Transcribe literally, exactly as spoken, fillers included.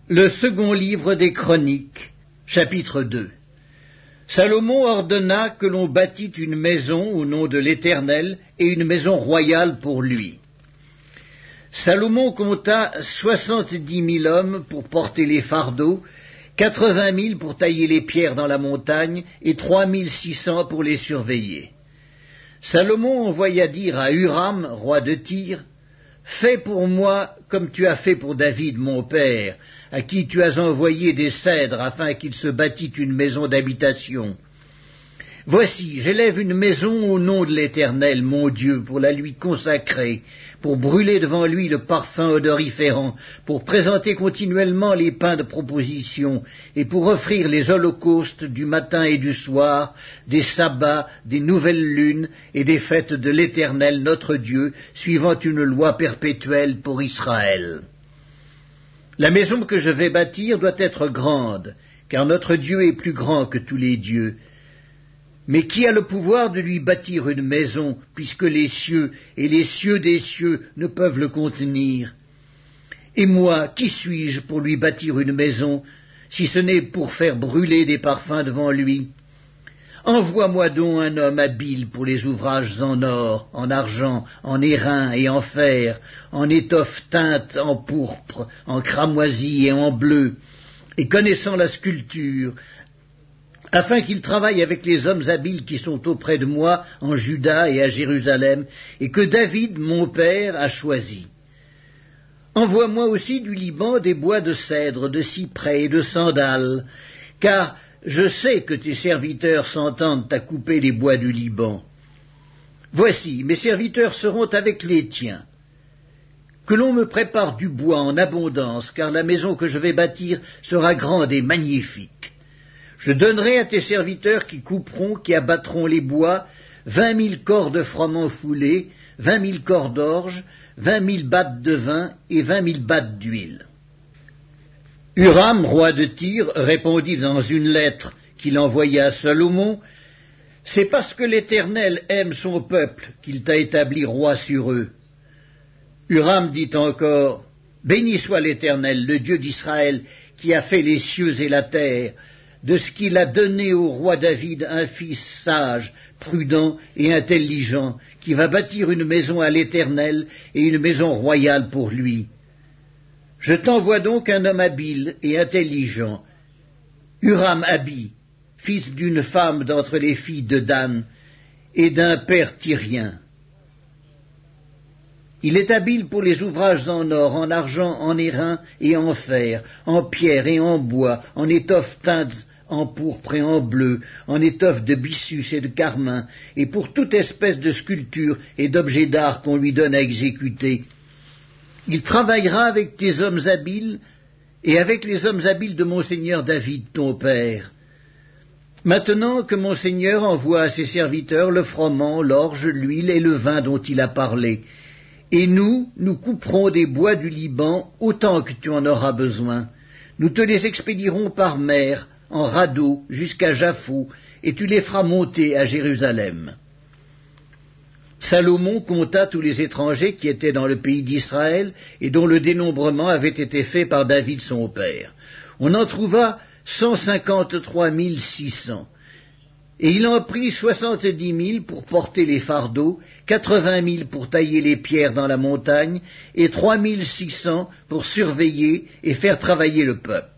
Le second livre des Chroniques, chapitre deux. Salomon ordonna que l'on bâtît une maison au nom de l'Éternel et une maison royale pour lui. Salomon compta soixante-dix mille hommes pour porter les fardeaux, quatre-vingt mille pour tailler les pierres dans la montagne et trois mille six cents pour les surveiller. Salomon envoya dire à Huram, roi de Tyr, « Fais pour moi comme tu as fait pour David mon père, à qui tu as envoyé des cèdres afin qu'il se bâtît une maison d'habitation. Voici, j'élève une maison au nom de l'Éternel, mon Dieu, pour la lui consacrer, pour brûler devant lui le parfum odoriférant, pour présenter continuellement les pains de proposition, et pour offrir les holocaustes du matin et du soir, des sabbats, des nouvelles lunes, et des fêtes de l'Éternel notre Dieu, suivant une loi perpétuelle pour Israël. La maison que je vais bâtir doit être grande, car notre Dieu est plus grand que tous les dieux. Mais qui a le pouvoir de lui bâtir une maison, puisque les cieux et les cieux des cieux ne peuvent le contenir? Et moi, qui suis-je pour lui bâtir une maison, si ce n'est pour faire brûler des parfums devant lui? Envoie-moi donc un homme habile pour les ouvrages en or, en argent, en airain et en fer, en étoffe teinte, en pourpre, en cramoisi et en bleu, et connaissant la sculpture, afin qu'il travaille avec les hommes habiles qui sont auprès de moi en Juda et à Jérusalem, et que David, mon père, a choisi. Envoie-moi aussi du Liban des bois de cèdre, de cyprès et de sandal, car je sais que tes serviteurs s'entendent à couper les bois du Liban. Voici, mes serviteurs seront avec les tiens. Que l'on me prépare du bois en abondance, car la maison que je vais bâtir sera grande et magnifique. Je donnerai à tes serviteurs qui couperont, qui abattront les bois, vingt mille corps de froment foulés, vingt mille corps d'orge, vingt mille battes de vin et vingt mille battes d'huile. Huram, roi de Tyr, répondit dans une lettre qu'il envoya à Salomon, « C'est parce que l'Éternel aime son peuple qu'il t'a établi roi sur eux. » Huram dit encore, « Béni soit l'Éternel, le Dieu d'Israël, qui a fait les cieux et la terre, de ce qu'il a donné au roi David un fils sage, prudent et intelligent, qui va bâtir une maison à l'Éternel et une maison royale pour lui. Je t'envoie donc un homme habile et intelligent, Huram-Abi, fils d'une femme d'entre les filles de Dan et d'un père tyrien. Il est habile pour les ouvrages en or, en argent, en airain et en fer, en pierre et en bois, en étoffe teinte, en pourpre et en bleu, en étoffe de byssus et de carmin, et pour toute espèce de sculpture et d'objets d'art qu'on lui donne à exécuter. Il travaillera avec tes hommes habiles et avec les hommes habiles de mon seigneur David, ton père. Maintenant que mon seigneur envoie à ses serviteurs le froment, l'orge, l'huile et le vin dont il a parlé, et nous, nous couperons des bois du Liban autant que tu en auras besoin. Nous te les expédierons par mer, en radeau, jusqu'à Jaffo, et tu les feras monter à Jérusalem. » Salomon compta tous les étrangers qui étaient dans le pays d'Israël et dont le dénombrement avait été fait par David son père. On en trouva cent cinquante-trois mille six cents. Et il en prit soixante-dix mille pour porter les fardeaux, quatre-vingt mille pour tailler les pierres dans la montagne, et trois mille six cents pour surveiller et faire travailler le peuple.